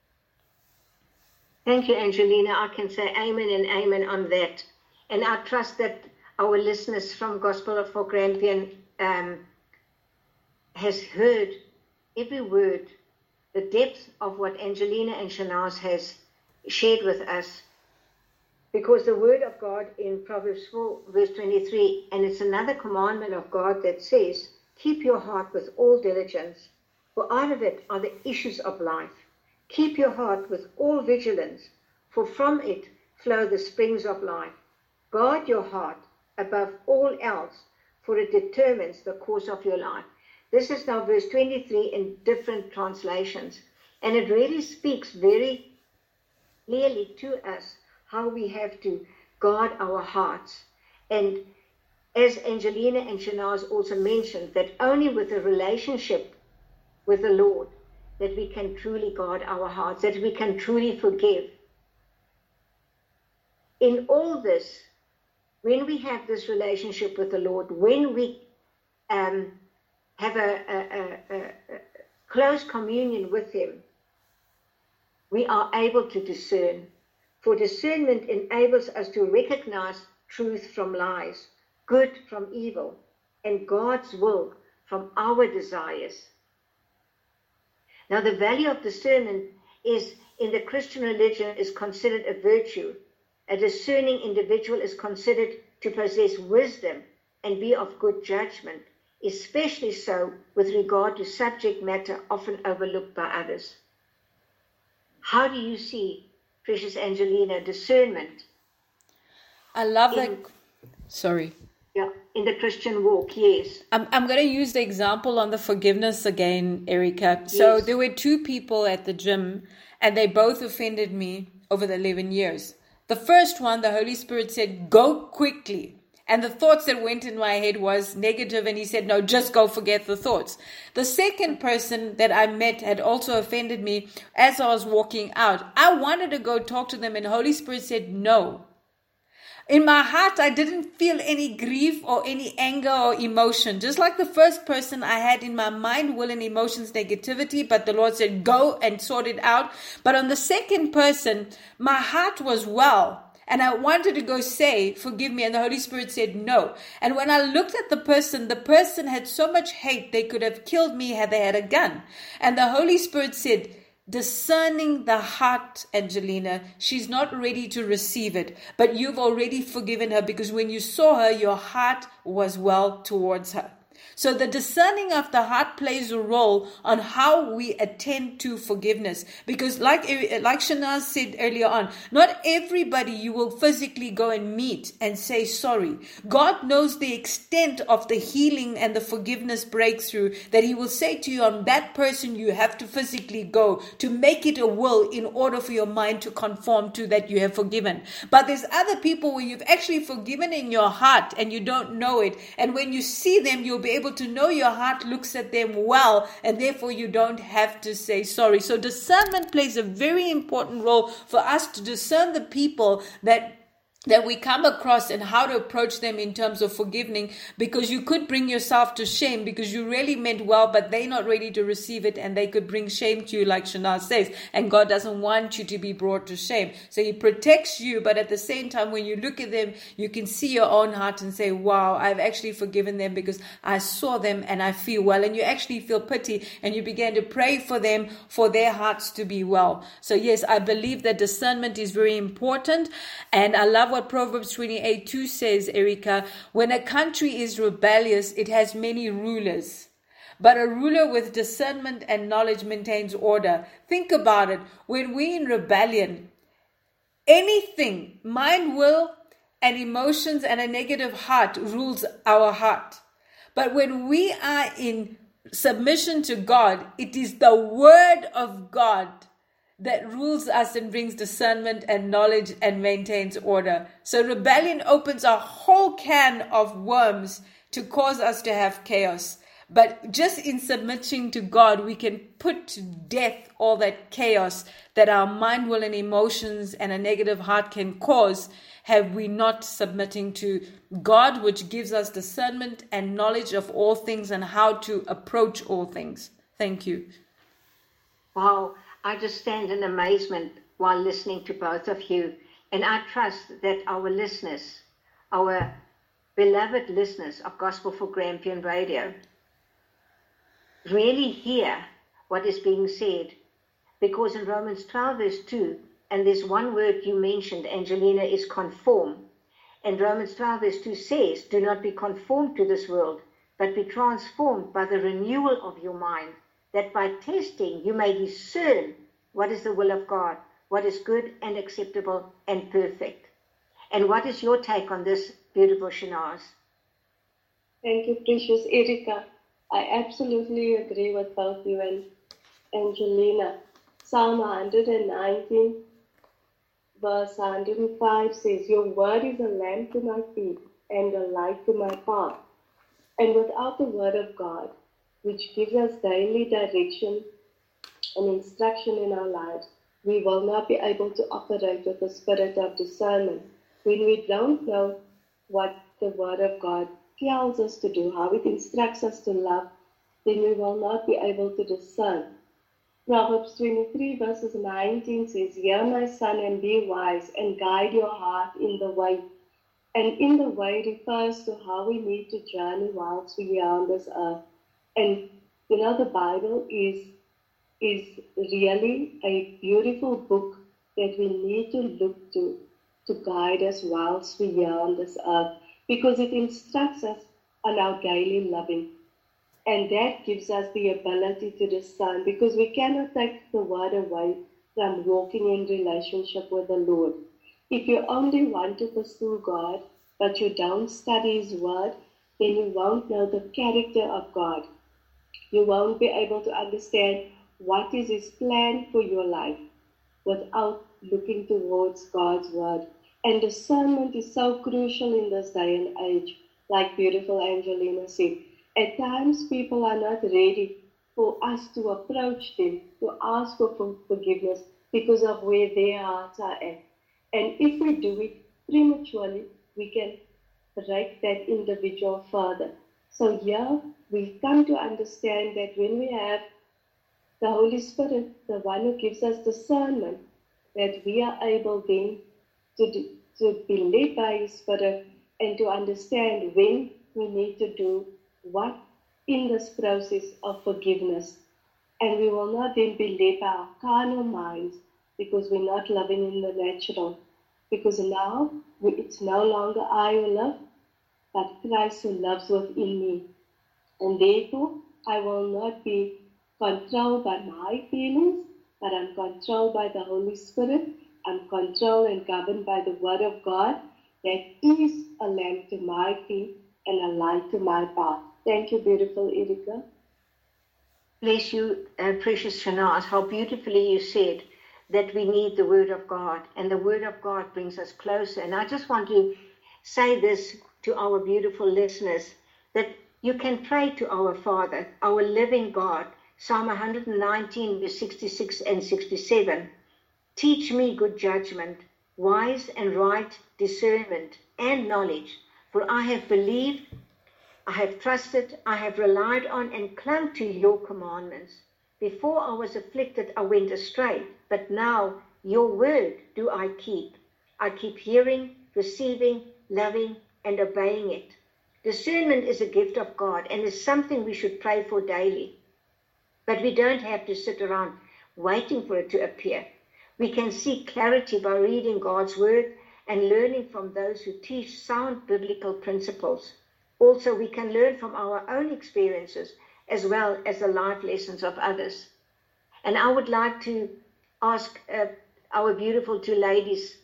Thank you, Angelina. I can say amen and amen on that. And I trust that our listeners from Gospel for Grampian um, has heard every word, the depth of what Angelina and Shanaz has shared with us. Because the word of God in Proverbs four, verse twenty-three, and it's another commandment of God that says, keep your heart with all diligence, for out of it are the issues of life. Keep your heart with all vigilance, for from it flow the springs of life. Guard your heart above all else, for it determines the course of your life. This is now verse twenty-three in different translations, and it really speaks very clearly to us how we have to guard our hearts. And as Angelina and Shanaz also mentioned, that only with a relationship with the Lord that we can truly guard our hearts, that we can truly forgive. In all this, when we have this relationship with the Lord, when we um, have a, a, a, a close communion with Him, we are able to discern. For discernment enables us to recognize truth from lies, good from evil, and God's will from our desires. Now, the value of discernment is, in the Christian religion, is considered a virtue. A discerning individual is considered to possess wisdom and be of good judgment, especially so with regard to subject matter often overlooked by others. How do you see, precious Angelina, discernment? I love in, that. Sorry. Yeah, in the Christian walk, yes. I'm, I'm going to use the example on the forgiveness again, Erica. So Yes. there were two people at the gym, and they both offended me over the eleven years. The first one, the Holy Spirit said, go quickly. And the thoughts that went in my head was negative, and he said, no, just go forget the thoughts. The second person that I met had also offended me as I was walking out. I wanted to go talk to them, and the Holy Spirit said, no. In my heart, I didn't feel any grief or any anger or emotion. Just like the first person, I had in my mind, will and emotions, negativity, but the Lord said, go and sort it out. But on the second person, my heart was well. And I wanted to go say, forgive me. And the Holy Spirit said, no. And when I looked at the person, the person had so much hate, they could have killed me had they had a gun. And the Holy Spirit said, discerning the heart, Angelina, she's not ready to receive it, but you've already forgiven her, because when you saw her, your heart was well towards her. So the discerning of the heart plays a role on how we attend to forgiveness. Because like, like Shanaz said earlier on, not everybody you will physically go and meet and say sorry. God knows the extent of the healing and the forgiveness breakthrough that He will say to you, on that person you have to physically go to make it a will in order for your mind to conform to that you have forgiven. But there's other people where you've actually forgiven in your heart and you don't know it. And when you see them, you'll be able to know your heart looks at them well, and therefore you don't have to say sorry. So discernment plays a very important role for us to discern the people that that we come across and how to approach them in terms of forgiving, because you could bring yourself to shame because you really meant well, but they're not ready to receive it, and they could bring shame to you, like Shanaz says, and God doesn't want you to be brought to shame. So He protects you, but at the same time, when you look at them, you can see your own heart and say, wow, I've actually forgiven them because I saw them and I feel well. And you actually feel pity, and you begin to pray for them, for their hearts to be well. So yes, I believe that discernment is very important, and I love what Proverbs twenty-eight two says, Erica. When a country is rebellious, it has many rulers. But a ruler with discernment and knowledge maintains order. Think about it. When we're in rebellion, anything, mind, will, and emotions and a negative heart rules our heart. But when we are in submission to God, it is the word of God that rules us and brings discernment and knowledge and maintains order. So rebellion opens a whole can of worms to cause us to have chaos. But just in submitting to God, we can put to death all that chaos that our mind, will, and emotions and a negative heart can cause, have we not submitting to God, which gives us discernment and knowledge of all things and how to approach all things. Thank you. Wow. I just stand in amazement while listening to both of you. And I trust that our listeners, our beloved listeners of Gospel for Grampian Radio, really hear what is being said. Because in Romans twelve verse two, and there's one word you mentioned, Angelina, is conform. And Romans twelve verse two says, do not be conformed to this world, but be transformed by the renewal of your mind, that by testing you may discern what is the will of God, what is good and acceptable and perfect. And what is your take on this, beautiful Shanaz? Thank you, precious Erica. I absolutely agree with both you and Angelina. Psalm one nineteen, verse one hundred five says, your word is a lamp to my feet and a light to my path. And without the word of God, which gives us daily direction and instruction in our lives, we will not be able to operate with the spirit of discernment. When we don't know what the word of God tells us to do, how it instructs us to love, then we will not be able to discern. Proverbs twenty-three verses nineteen says, hear my son and be wise and guide your heart in the way. And in the way refers to how we need to journey whilst we are on this earth. And you know, the Bible is, is really a beautiful book that we need to look to to guide us whilst we are on this earth, because it instructs us on our daily living. And that gives us the ability to discern, because we cannot take the word away from walking in relationship with the Lord. If you only want to pursue God, but you don't study His word, then you won't know the character of God. You won't be able to understand what is His plan for your life without looking towards God's word. And discernment is so crucial in this day and age, like beautiful Angelina said. At times, people are not ready for us to approach them, to ask for forgiveness because of where their hearts are at. And if we do it prematurely, we can break that individual further. So here, we come to understand that when we have the Holy Spirit, the one who gives us discernment, that we are able then to, do, to be led by His Spirit and to understand when we need to do what in this process of forgiveness. And we will not then be led by our carnal minds, because we're not living in the natural. Because now we, it's no longer I who live, but Christ who lives within me. And therefore, I will not be controlled by my feelings, but I'm controlled by the Holy Spirit. I'm controlled and governed by the Word of God, that is a lamp to my feet and a light to my path. Thank you, beautiful Erica. Bless you, uh, precious Shanaz. How beautifully you said that we need the Word of God, and the Word of God brings us closer. And I just want to say this to our beautiful listeners, that you can pray to our Father, our living God. Psalm one nineteen, verse sixty-six and sixty-seven. Teach me good judgment, wise and right discernment and knowledge, for I have believed, I have trusted, I have relied on and clung to your commandments. Before I was afflicted, I went astray, but now your word do I keep. I keep hearing, receiving, loving, and obeying it. Discernment is a gift of God and is something we should pray for daily. But we don't have to sit around waiting for it to appear. We can seek clarity by reading God's word and learning from those who teach sound biblical principles. Also, we can learn from our own experiences as well as the life lessons of others. And I would like to ask uh, our beautiful two ladies,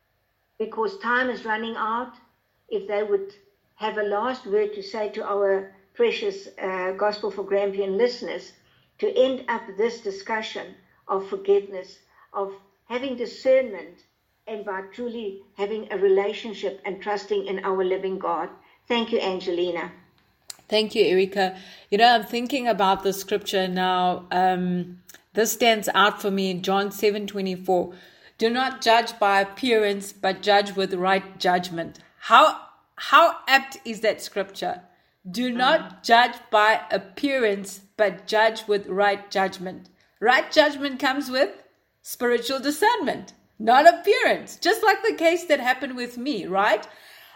because time is running out, if they would have a last word to say to our precious uh, Gospel for Grampian listeners, to end up this discussion of forgiveness, of having discernment, and by truly having a relationship and trusting in our living God. Thank you, Angelina. Thank you, Erica. You know, I'm thinking about the scripture now. Um, this stands out for me in John seven twenty-four. Do not judge by appearance, but judge with right judgment. How how apt is that scripture? Do not mm-hmm. judge by appearance, but judge with right judgment. Right judgment comes with spiritual discernment, not appearance. Just like the case that happened with me, right?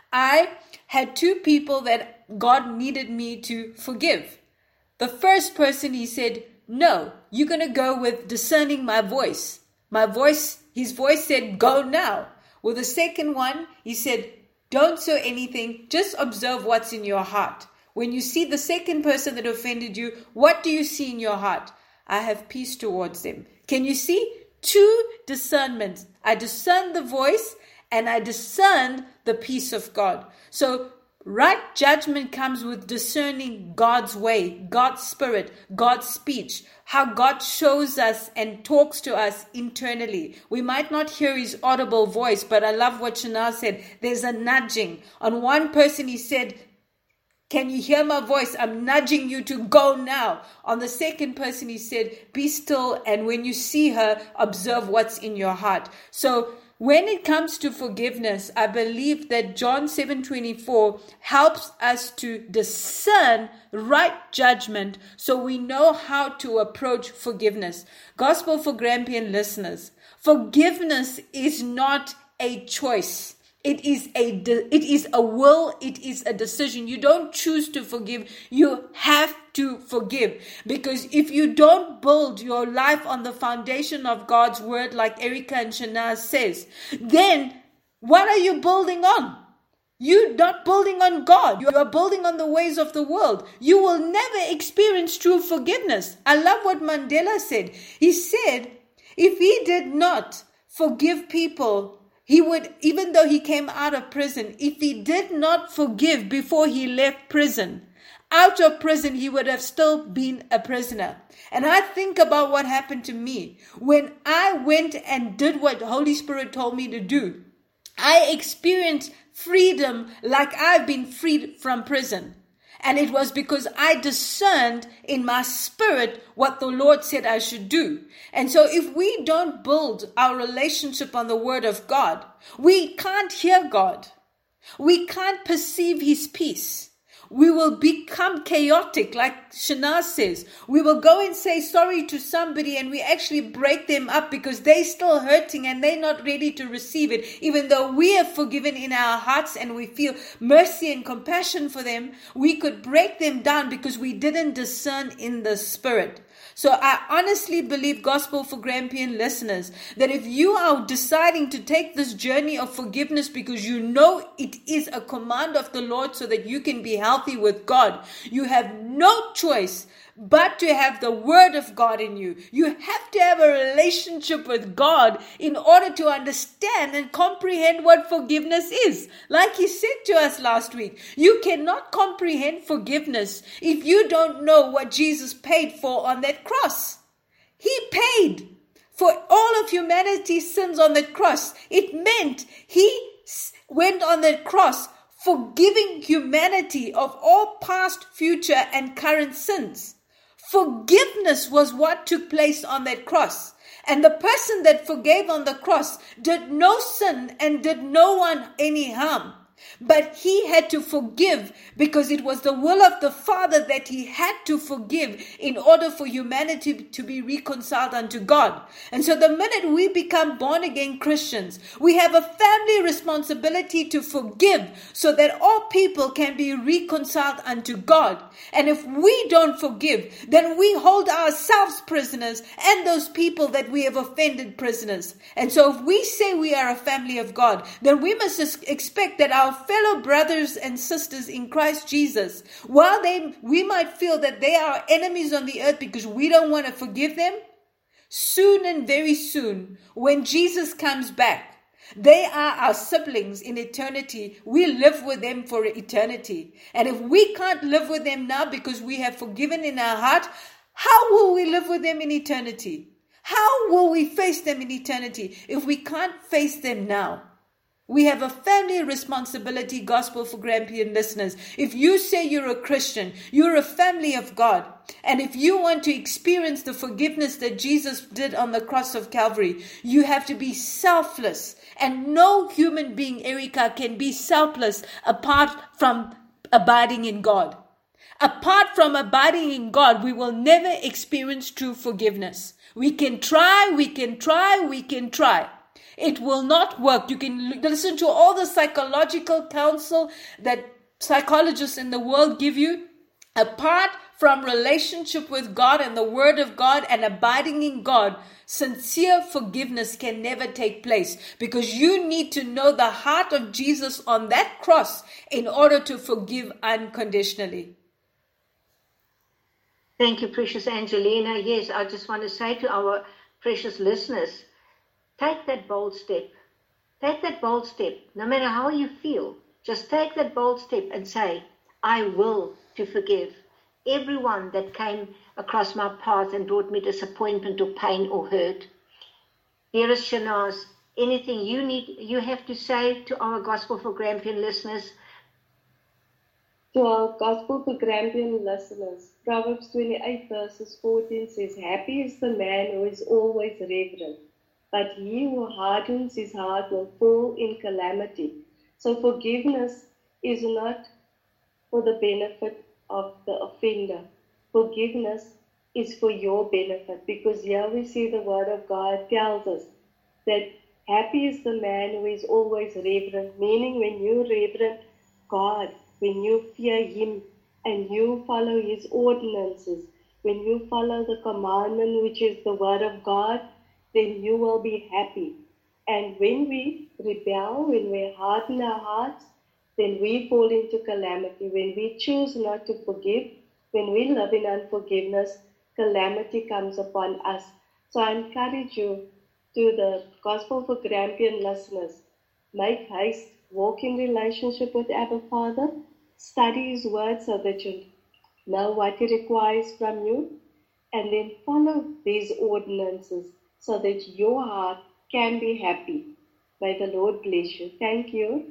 I had two people that God needed me to forgive. The first person, He said, no, you're going to go with discerning my voice. My voice, his voice said, go now. Well, the second one, he said, don't say anything, just observe what's in your heart. When you see the second person that offended you, what do you see in your heart? I have peace towards them. Can you see? Two discernments. I discern the voice and I discern the peace of God. So right judgment comes with discerning God's way, God's spirit, God's speech, how God shows us and talks to us internally. We might not hear his audible voice, but I love what Chanel said. There's a nudging. On one person, he said, can you hear my voice? I'm nudging you to go now. On the second person, he said, be still. And when you see her, observe what's in your heart. So when it comes to forgiveness, I believe that John seven twenty-four helps us to discern right judgment so we know how to approach forgiveness. Gospel for Grampian listeners, forgiveness is not a choice. It is a de- it is a will, it is a decision. You don't choose to forgive, you have to forgive. Because if you don't build your life on the foundation of God's word, like Erica and Shana says, then what are you building on? You're not building on God. You are building on the ways of the world. You will never experience true forgiveness. I love what Mandela said. He said, if he did not forgive people, he would, even though he came out of prison, if he did not forgive before he left prison, out of prison, he would have still been a prisoner. And I think about what happened to me. When I went and did what the Holy Spirit told me to do, I experienced freedom like I've been freed from prison. And it was because I discerned in my spirit what the Lord said I should do. And so if we don't build our relationship on the word of God, we can't hear God. We can't perceive his peace. We will become chaotic, like Shana says. We will go and say sorry to somebody and we actually break them up because they're still hurting and they're not ready to receive it. Even though we have forgiven in our hearts and we feel mercy and compassion for them, we could break them down because we didn't discern in the spirit. So I honestly believe, Gospel for Grampian listeners, that if you are deciding to take this journey of forgiveness because you know it is a command of the Lord so that you can be healthy with God, you have no choice but to have the word of God in you. You have to have a relationship with God in order to understand and comprehend what forgiveness is. Like he said to us last week, you cannot comprehend forgiveness if you don't know what Jesus paid for on that cross. He paid for all of humanity's sins on that cross. It meant he went on that cross forgiving humanity of all past, future, and current sins. Forgiveness was what took place on that cross. And the person that forgave on the cross did no sin and did no one any harm. But he had to forgive because it was the will of the Father that he had to forgive in order for humanity to be reconciled unto God. And so the minute we become born again Christians, we have a family responsibility to forgive so that all people can be reconciled unto God. And if we don't forgive, then we hold ourselves prisoners and those people that we have offended prisoners. And so if we say we are a family of God, then we must expect that our fellow brothers and sisters in Christ Jesus, while they we might feel that they are enemies on the earth because we don't want to forgive them, soon and very soon, when Jesus comes back, they are our siblings in eternity. We live with them for eternity. And if we can't live with them now because we have forgiven in our heart, how will we live with them in eternity? How will we face them in eternity if we can't face them now? We have a family responsibility, Gospel for Grampian listeners. If you say you're a Christian, you're a family of God. And if you want to experience the forgiveness that Jesus did on the cross of Calvary, you have to be selfless. And no human being, Erica, can be selfless apart from abiding in God. Apart from abiding in God, we will never experience true forgiveness. We can try, we can try, we can try. It will not work. You can listen to all the psychological counsel that psychologists in the world give you. Apart from relationship with God and the Word of God and abiding in God, sincere forgiveness can never take place, because you need to know the heart of Jesus on that cross in order to forgive unconditionally. Thank you, precious Angelina. Yes, I just want to say to our precious listeners, take that bold step. Take that bold step. No matter how you feel, just take that bold step and say, I will to forgive everyone that came across my path and brought me disappointment or pain or hurt. Dearest Shanaz, anything you need, you have to say to our Gospel for Grampian listeners? To our Gospel for Grampian listeners, Proverbs twenty-eight verses fourteen says, happy is the man who is always reverent, but he who hardens his heart will fall in calamity. So forgiveness is not for the benefit of the offender. Forgiveness is for your benefit, because here we see the Word of God tells us that happy is the man who is always reverent, meaning when you reverent God, when you fear Him and you follow His ordinances, when you follow the commandment which is the Word of God, then you will be happy. And when we rebel, when we harden our hearts, then we fall into calamity. When we choose not to forgive, when we live in unforgiveness, calamity comes upon us. So I encourage you, to the Gospel for Grampian listeners, make haste, walk in relationship with Abba Father, study His Word so that you know what He requires from you, and then follow these ordinances so that your heart can be happy. May the Lord bless you. Thank you.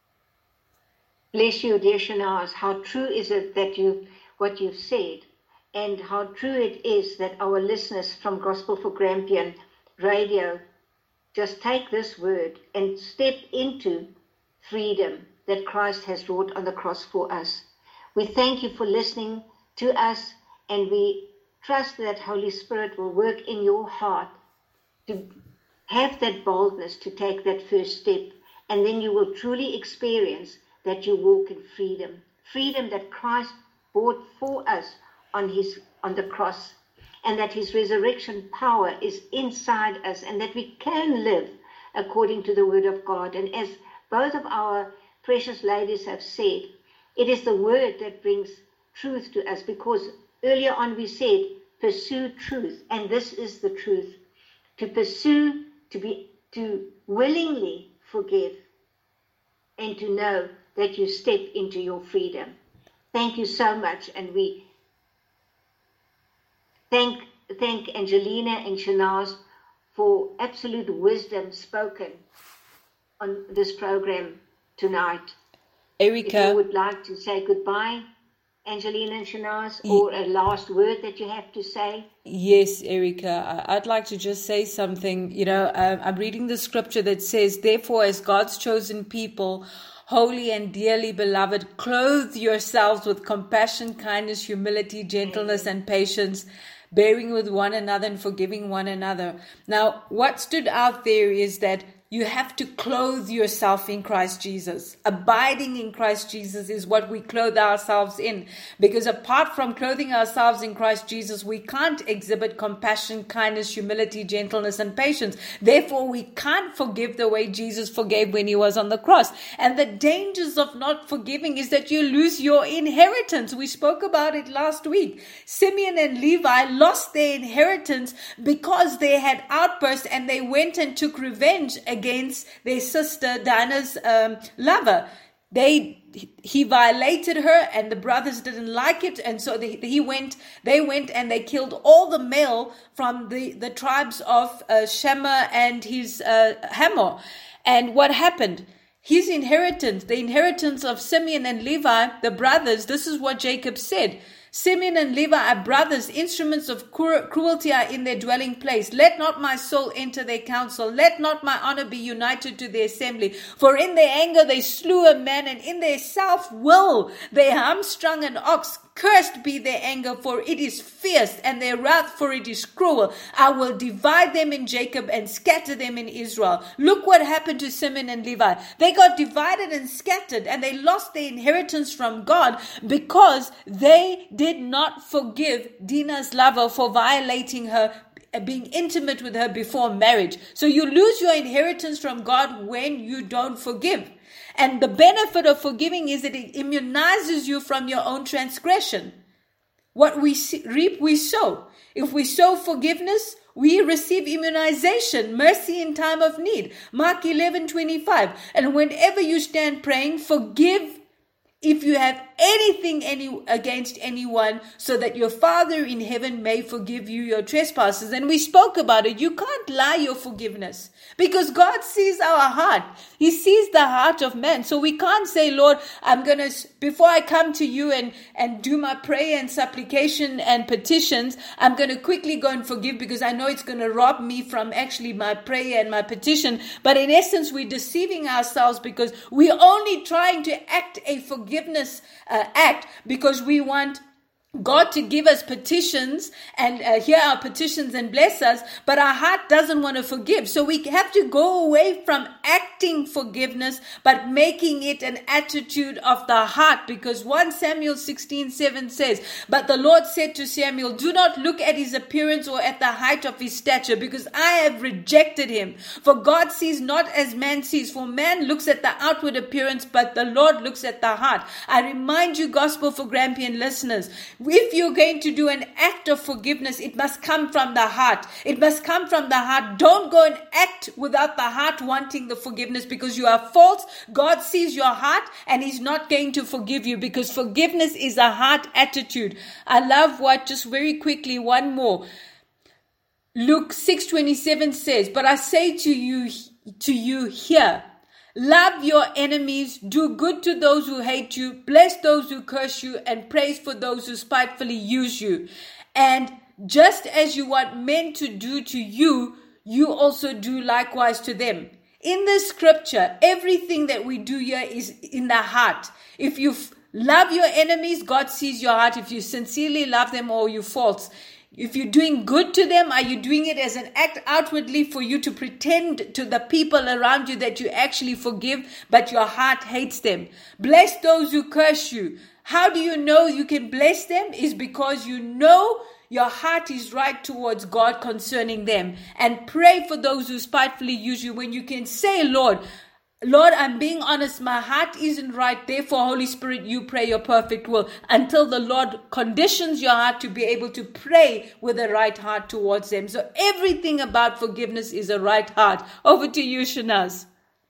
Bless you, dear Shanaz. How true is it that you, what you've said, and how true it is that our listeners from Gospel for Grampian Radio just take this word and step into freedom that Christ has wrought on the cross for us. We thank you for listening to us, and we trust that Holy Spirit will work in your heart to have that boldness to take that first step, and then you will truly experience that you walk in freedom, freedom that Christ bought for us on his on the cross, and that His resurrection power is inside us, and that we can live according to the Word of God. And as both of our precious ladies have said, it is the Word that brings truth to us, because earlier on we said, pursue truth, and this is the truth. To pursue, to be, to willingly forgive, and to know that you step into your freedom. Thank you so much, and we thank thank Angelina and Shanaz for absolute wisdom spoken on this program tonight. Erica, if you would like to say goodbye, Angelina and Shanaz, or a last word that you have to say? Yes, Erica, I'd like to just say something. You know, um, I'm reading the scripture that says, therefore, as God's chosen people, holy and dearly beloved, clothe yourselves with compassion, kindness, humility, gentleness, and patience, bearing with one another and forgiving one another. Now, what stood out there is that you have to clothe yourself in Christ Jesus. Abiding in Christ Jesus is what we clothe ourselves in. Because apart from clothing ourselves in Christ Jesus, we can't exhibit compassion, kindness, humility, gentleness, and patience. Therefore, we can't forgive the way Jesus forgave when He was on the cross. And the dangers of not forgiving is that you lose your inheritance. We spoke about it last week. Simeon and Levi lost their inheritance because they had outbursts and they went and took revenge against against their sister Dinah's um, lover. They he violated her, and the brothers didn't like it, and so they, he went. They went and they killed all the male from the the tribes of uh, Shema and his uh, Hamor. And what happened? His inheritance, the inheritance of Simeon and Levi, the brothers. This is what Jacob said. Simeon and Levi are brothers, instruments of cruelty are in their dwelling place. Let not my soul enter their council. Let not my honor be united to their assembly. For in their anger they slew a man, and in their self-will they hamstrung an ox, Cursed be their anger, for it is fierce, and their wrath, for it is cruel. I will divide them in Jacob and scatter them in Israel. Look what happened to Simeon and Levi. They got divided and scattered, and they lost their inheritance from God because they did not forgive Dinah's lover for violating her, being intimate with her before marriage. So you lose your inheritance from God when you don't forgive. And the benefit of forgiving is that it immunizes you from your own transgression. What we reap, we sow. If we sow forgiveness, we receive immunization, mercy in time of need. Mark eleven twenty-five. And whenever you stand praying, forgive if you have anything any against anyone, so that your Father in heaven may forgive you your trespasses. And we spoke about it. You can't lie your forgiveness, because God sees our heart. He sees the heart of man. So we can't say, Lord, I'm going to, before I come to you and, and do my prayer and supplication and petitions, I'm going to quickly go and forgive, because I know it's going to rob me from actually my prayer and my petition. But in essence, we're deceiving ourselves, because we're only trying to act a forgiveness uh, act because we want God to give us petitions and uh, hear our petitions and bless us, but our heart doesn't want to forgive. So we have to go away from acting forgiveness, but making it an attitude of the heart, because First Samuel sixteen seven says, but the Lord said to Samuel, do not look at his appearance or at the height of his stature, because I have rejected him. For God sees not as man sees, for man looks at the outward appearance, but the Lord looks at the heart. I remind you, Gospel for Grampian listeners, if you're going to do an act of forgiveness, it must come from the heart. It must come from the heart. Don't go and act without the heart wanting the forgiveness, because you are false. God sees your heart and he's not going to forgive you, because forgiveness is a heart attitude. I love what, just very quickly, one more. Luke six twenty-seven says, but I say to you, to you here, love your enemies, do good to those who hate you, bless those who curse you, and praise for those who spitefully use you. And just as you want men to do to you, you also do likewise to them. In the scripture, everything that we do here is in the heart. If you f- love your enemies, God sees your heart. If you sincerely love them, or you false. If you're doing good to them, are you doing it as an act outwardly for you to pretend to the people around you that you actually forgive, but your heart hates them? Bless those who curse you. How do you know you can bless them? Is because you know your heart is right towards God concerning them. And pray for those who spitefully use you, when you can say, Lord, Lord, I'm being honest, my heart isn't right. Therefore, Holy Spirit, you pray your perfect will, until the Lord conditions your heart to be able to pray with a right heart towards them. So everything about forgiveness is a right heart. Over to you, Shanaz.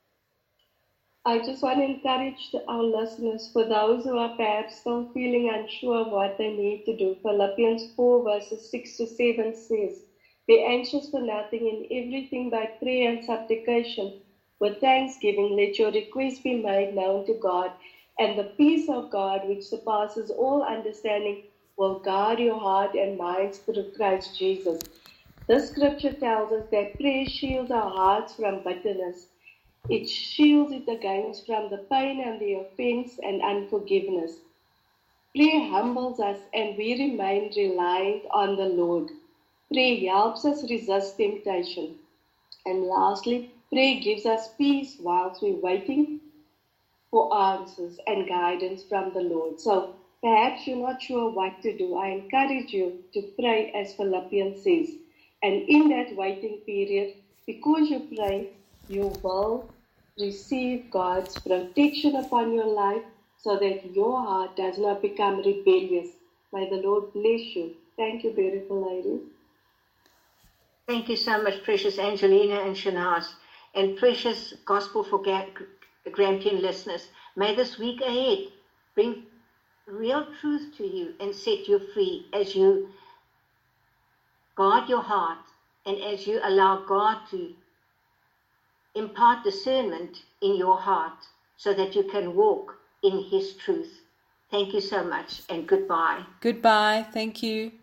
I just want to encourage our listeners, for those who are perhaps still feeling unsure of what they need to do. Philippians four verses six to seven says, be anxious for nothing, in everything by prayer and supplication. With thanksgiving, let your requests be made known to God, and the peace of God, which surpasses all understanding, will guard your heart and minds through Christ Jesus. This scripture tells us that prayer shields our hearts from bitterness. It shields it against from the pain and the offense and unforgiveness. Prayer humbles us, and we remain reliant on the Lord. Prayer helps us resist temptation. And lastly, prayer gives us peace whilst we're waiting for answers and guidance from the Lord. So perhaps you're not sure what to do. I encourage you to pray as Philippians says. And in that waiting period, because you pray, you will receive God's protection upon your life, so that your heart does not become rebellious. May the Lord bless you. Thank you, beautiful ladies. Thank you so much, precious Angelina and Shanaz. And precious Gospel for Grampian listeners, may this week ahead bring real truth to you and set you free as you guard your heart and as you allow God to impart discernment in your heart so that you can walk in His truth. Thank you so much, and goodbye. Goodbye. Thank you.